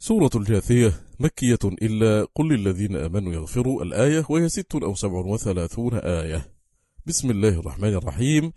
سورة الجاثية مكية إلا قل للذين آمنوا يغفروا الآية، وهي 6 أو 37 آية. بسم الله الرحمن الرحيم.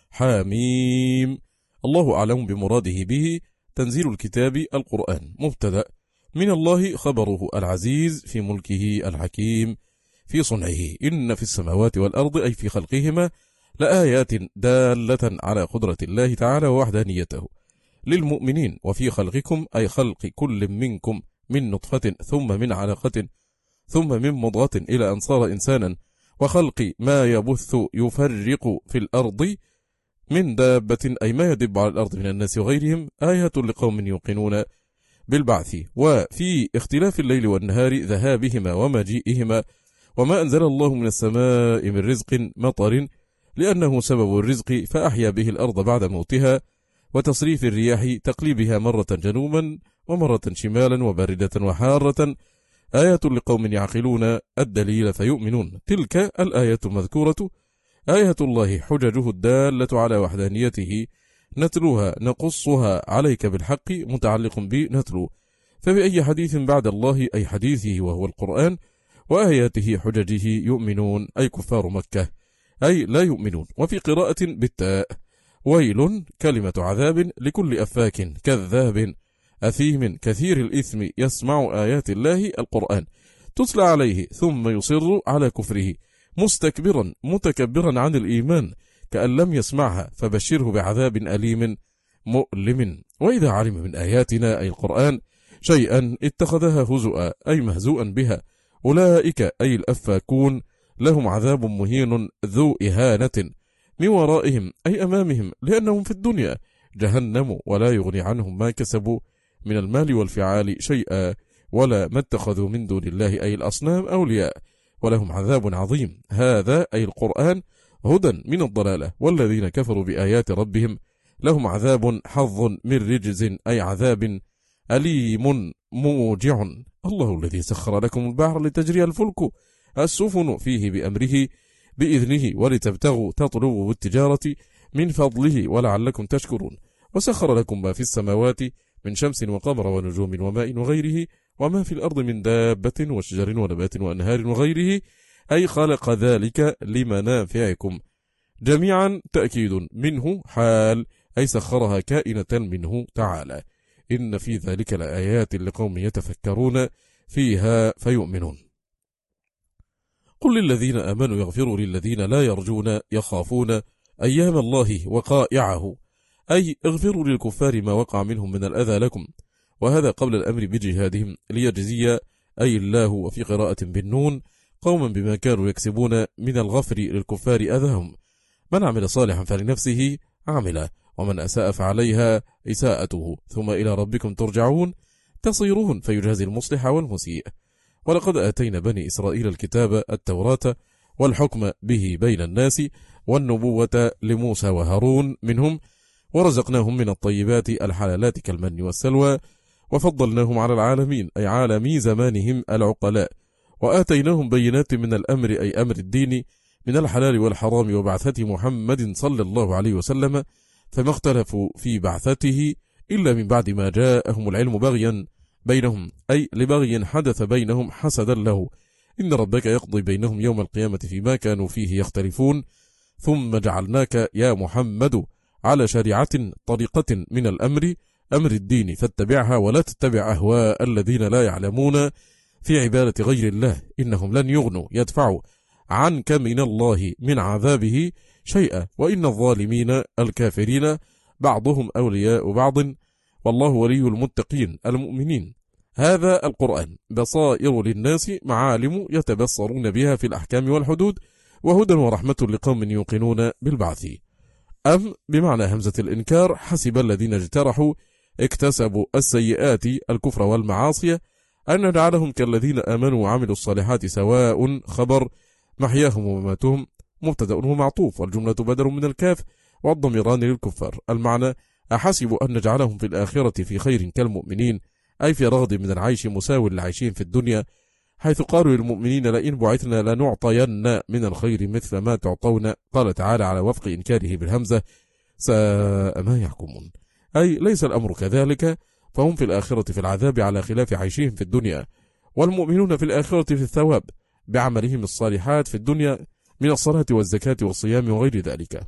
حاميم. الله أعلم بمراده به. تنزيل الكتاب القرآن. مبتدأ. من الله خبره العزيز في ملكه الحكيم في صنعه. إن في السماوات والأرض أي في خلقهما لآيات دالة على قدرة الله تعالى ووحدانيته للمؤمنين، وفي خلقكم أي خلق كل منكم من نطفة ثم من علقة ثم من مضغة إلى أن صار إنسانا، وخلق ما يبث يفرق في الأرض من دابة أي ما يدب على الأرض من الناس وغيرهم آيات لقوم يوقنون بالبعث. وفي اختلاف الليل والنهار ذهابهما ومجيئهما، وما أنزل الله من السماء من رزق مطر لأنه سبب الرزق فأحيا به الأرض بعد موتها، وتصريف الرياح تقليبها مرة جنوبا ومرة شمالا وباردة وحارة آيات لقوم يعقلون الدليل فيؤمنون. تلك الآية المذكورة آيات الله حججه الدالة على وحدانيته نتلوها نقصها عليك بالحق متعلق بنتلو، فبأي حديث بعد الله أي حديثه وهو القرآن وآياته حججه يؤمنون أي كفار مكة أي لا يؤمنون. وفي قراءة بالتاء. ويل كلمة عذاب لكل أفاك كذاب أثيم كثير الإثم يسمع آيات الله القرآن تتلى عليه ثم يصر على كفره مستكبرا متكبرا عن الإيمان كأن لم يسمعها فبشره بعذاب أليم مؤلم. وإذا علم من آياتنا أي القرآن شيئا اتخذها هزؤا أي مهزوءا بها، أولئك أي الأفاكون لهم عذاب مهين ذو إهانة من ورائهم أي أمامهم، لأنهم في الدنيا جهنم ولا يغني عنهم ما كسبوا من المال والفعال شيئا، ولا ما اتخذوا من دون الله أي الأصنام أولياء، ولهم عذاب عظيم. هذا أي القرآن هدى من الضلالة، والذين كفروا بآيات ربهم لهم عذاب حظ من رجز أي عذاب أليم موجع. الله الذي سخر لكم البحر لتجري الفلك السفن فيه بأمره بإذنه ولتبتغوا تطلبوا بالتجارة من فضله ولعلكم تشكرون. وسخر لكم ما في السماوات من شمس وقمر ونجوم وماء وغيره، وما في الأرض من دابة وشجر ونبات وأنهار وغيره، أي خلق ذلك لمنافعكم جميعا. تأكيد منه حال أي سخرها كائنة منه تعالى. إن في ذلك لآيات لقوم يتفكرون فيها فيؤمنون. قل للذين آمنوا يغفروا للذين لا يرجون يخافون أيام الله وقائعه، أي اغفروا للكفار ما وقع منهم من الأذى لكم، وهذا قبل الأمر بجهادهم ليجزي أي الله. وفي قراءة بالنون قوما بما كانوا يكسبون من الغفر للكفار أذاهم. من عمل صالحا فلنفسه عمل، ومن أساء فعليها إساءته، ثم إلى ربكم ترجعون تصيرون فيجازي المصلح والمسيء. ولقد آتينا بني إسرائيل الكتاب التوراة والحكم به بين الناس والنبوة لموسى وهارون منهم، ورزقناهم من الطيبات الحلالات كالمن والسلوى، وفضلناهم على العالمين أي عالمي زمانهم العقلاء، وآتيناهم بينات من الأمر أي أمر الدين من الحلال والحرام وبعثة محمد صلى الله عليه وسلم، فما اختلفوا في بعثته إلا من بعد ما جاءهم العلم بغيا بينهم أي لبغي حدث بينهم حسدا له. إن ربك يقضي بينهم يوم القيامة فيما كانوا فيه يختلفون، ثم جعلناك يا محمد على شريعة طريقة من الأمر أمر الدين فاتبعها ولا تتبع أهواء الذين لا يعلمون في عبادة غير الله، إنهم لن يغنوا يدفعوا عنك من الله من عذابه شيئا، وإن الظالمين الكافرين بعضهم أولياء بعض، والله ولي المتقين المؤمنين. هذا القرآن بصائر للناس معالم يتبصرون بها في الأحكام والحدود، وهدى ورحمة لقوم يوقنون بالبعث. أم بمعنى همزة الإنكار حسب الذين اجترحوا اكتسبوا السيئات الكفر والمعاصي أن نجعلهم كالذين آمنوا وعملوا الصالحات سواء. خبر محياهم ومماتهم مبتدأ ومعطوف، والجملة بدل من الكاف والضميران للكفار. المعنى أحسبوا أن نجعلهم في الآخرة في خير كالمؤمنين أي في رغد من العيش مساو للعيشين في الدنيا، حيث قالوا للمؤمنين لئن بعثنا لنعطين من الخير مثل ما تعطون. قال تعالى على وفق إنكاره بالهمزة ساء ما يحكمون، أي ليس الأمر كذلك، فهم في الآخرة في العذاب على خلاف عيشهم في الدنيا، والمؤمنون في الآخرة في الثواب بعملهم الصالحات في الدنيا من الصلاة والزكاة والصيام وغير ذلك.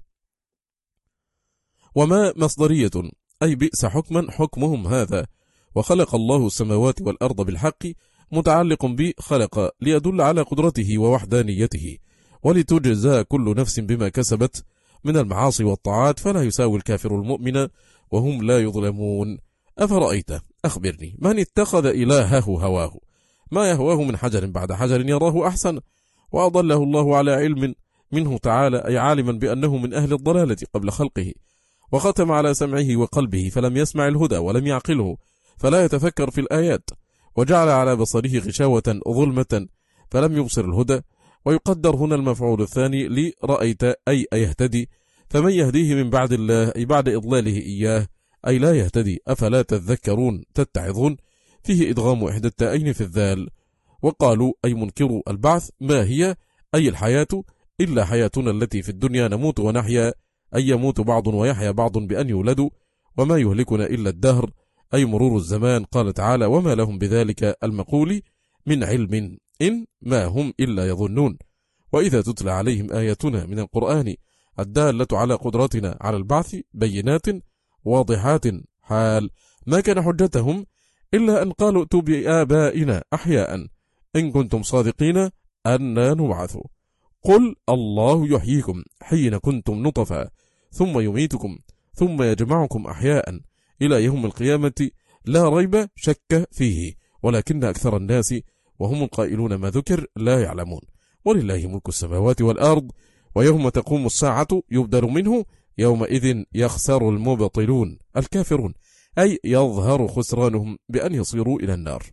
وما مصدرية، أي بئس حكما حكمهم هذا. وخلق الله السماوات والأرض بالحق متعلق بخلق ليدل على قدرته ووحدانيته، ولتجزى كل نفس بما كسبت من المعاصي والطاعات، فلا يساوي الكافر المؤمن وهم لا يظلمون. أفرأيت، أخبرني، من اتخذ إلهه هواه، ما يهواه من حجر بعد حجر يراه أحسن، وأضله الله على علم منه تعالى، أي عالما بأنه من أهل الضلالة قبل خلقه، وختم على سمعه وقلبه فلم يسمع الهدى ولم يعقله فلا يتفكر في الآيات، وجعل على بصره غشاوة ظلمة فلم يبصر الهدى. ويقدر هنا المفعول الثاني لرأيت، أي يهتدي، فمن يهديه من بعد الله، أي بعد إضلاله إياه، أي لا يهتدي. أفلا تذكرون تتعظون، فيه إدغام إحدى التائين في الذال. وقالوا أي منكروا البعث، ما هي، أي الحياة، إلا حياتنا التي في الدنيا نموت ونحيا، أي يموت بعض ويحيا بعض بأن يولدوا، وما يهلكنا إلا الدهر، أي مرور الزمان. قال تعالى وما لهم بذلك المقول من علم إن ما هم إلا يظنون. وإذا تتلى عليهم آياتنا من القرآن الدالة على قدرتنا على البعث بينات واضحات، حال ما كان حجتهم إلا أن قالوا ائتوا بآبائنا أحياء إن كنتم صادقين أننا نبعث. قل الله يحييكم حين كنتم نطفا ثم يميتكم ثم يجمعكم أحياء إلى يوم القيامة لا ريب شك فيه، ولكن أكثر الناس وهم القائلون ما ذكر لا يعلمون. ولله ملك السماوات والأرض، ويوم تقوم الساعة يبدل منه يومئذ يخسر المبطلون الكافرون، أي يظهر خسرانهم بأن يصيروا إلى النار.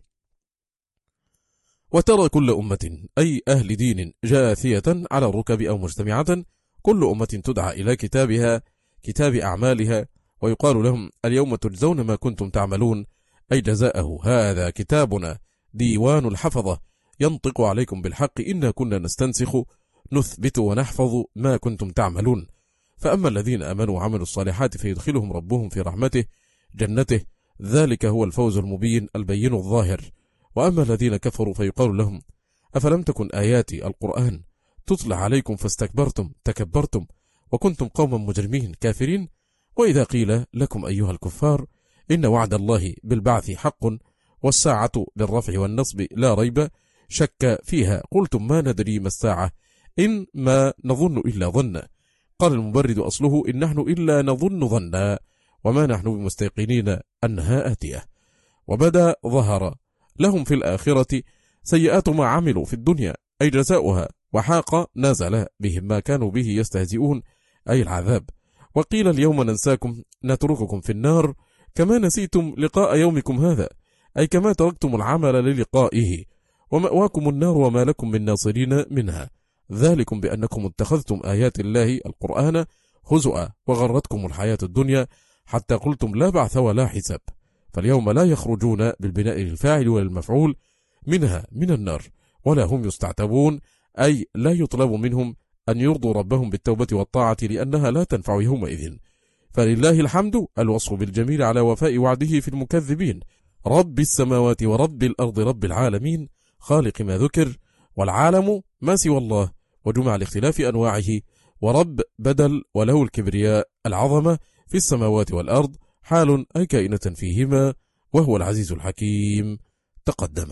وترى كل أمة، أي أهل دين، جاثية على الركب أو مجتمعة، كل أمة تدعى إلى كتابها، كتاب أعمالها، ويقال لهم اليوم تجزون ما كنتم تعملون، أي جزاءه هذا كتابنا ديوان الحفظة ينطق عليكم بالحق إنا كنا نستنسخ نثبت ونحفظ ما كنتم تعملون. فأما الذين آمنوا وعملوا الصالحات فيدخلهم ربهم في رحمته جنته، ذلك هو الفوز المبين البين الظاهر. وأما الذين كفروا فيقال لهم أفلم تكن آياتي القرآن تطلع عليكم فاستكبرتم تكبرتم وكنتم قوما مجرمين كافرين. وإذا قيل لكم أيها الكفار إن وعد الله بالبعث حق والساعة بالرفع والنصب لا ريب شك فيها، قلتم ما ندري ما الساعة إن ما نظن إلا ظنا. قال المبرد أصله إن نحن إلا نظن ظنا وما نحن بمستيقنين أنها آتية. وبدا ظهر لهم في الآخرة سيئات ما عملوا في الدنيا، أي جزاؤها، وحاق نزل بهم ما كانوا به يستهزئون، أي العذاب. وقيل اليوم ننساكم نترككم في النار كما نسيتم لقاء يومكم هذا، أي كما تركتم العمل للقائه، ومأواكم النار وما لكم من ناصرين منها، ذلكم بأنكم اتخذتم آيات الله القرآن هزؤا وغرتكم الحياة الدنيا حتى قلتم لا بعث ولا حساب. فاليوم لا يخرجون بالبناء للفاعل وللمفعول منها من النار ولا هم يستعتبون، أي لا يطلب منهم أن يرضوا ربهم بالتوبة والطاعة لأنها لا تنفع يومئذ. فلله الحمد الوصف بالجميل على وفاء وعده في المكذبين، رب السماوات ورب الأرض رب العالمين، خالق ما ذكر، والعالم ما سوى الله، وجمع لاختلاف أنواعه، ورب بدل وله الكبرياء العظمة في السماوات والأرض، حال أي كائنة فيهما، وهو العزيز الحكيم. تقدم.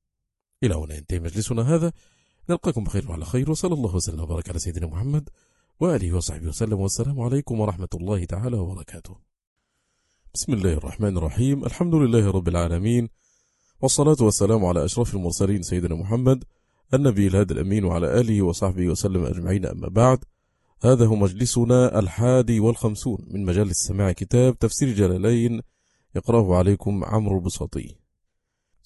إلى هنا ينتهي مجلسنا هذا، نلقاكم بخير وعلى خير، وصلى الله وسلم وبارك على سيدنا محمد وآله وصحبه وسلم، والسلام عليكم ورحمة الله تعالى وبركاته. بسم الله الرحمن الرحيم، الحمد لله رب العالمين، والصلاة والسلام على أشرف المرسلين سيدنا محمد النبي الهادي الأمين وعلى آله وصحبه وسلم أجمعين، أما بعد. هذا هو مجلسنا 51 من مجال السماع كتاب تفسير جلالين، يقرأه عليكم عمرو البساطي.